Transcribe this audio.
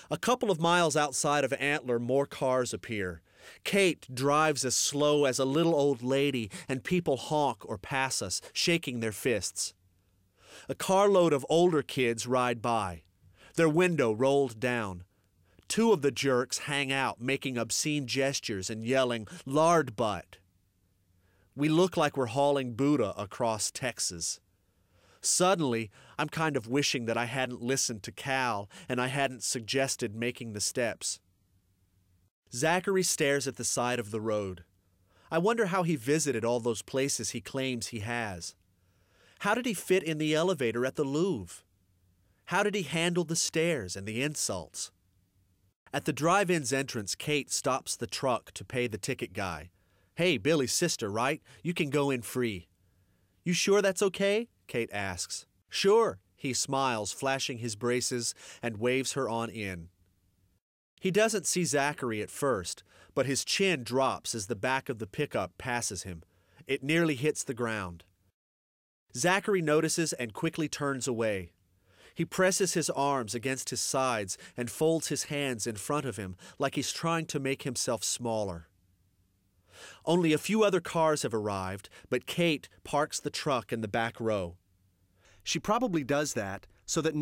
A couple of miles outside of Antler, more cars appear. Kate drives as slow as a little old lady, and people honk or pass us, shaking their fists. A carload of older kids ride by, their window rolled down. Two of the jerks hang out, making obscene gestures and yelling, "Lard butt." We look like we're hauling Buddha across Texas. Suddenly, I'm kind of wishing that I hadn't listened to Cal and I hadn't suggested making the steps. Zachary stares at the side of the road. I wonder how he visited all those places he claims he has. How did he fit in the elevator at the Louvre? How did he handle the stairs and the insults? At the drive-in's entrance, Kate stops the truck to pay the ticket guy. "Hey, Billy's sister, right? You can go in free." "You sure that's okay?" Kate asks. "Sure," he smiles, flashing his braces, and waves her on in. He doesn't see Zachary at first, but his chin drops as the back of the pickup passes him. It nearly hits the ground. Zachary notices and quickly turns away. He presses his arms against his sides and folds his hands in front of him like he's trying to make himself smaller. Only a few other cars have arrived, but Kate parks the truck in the back row. She probably does that so that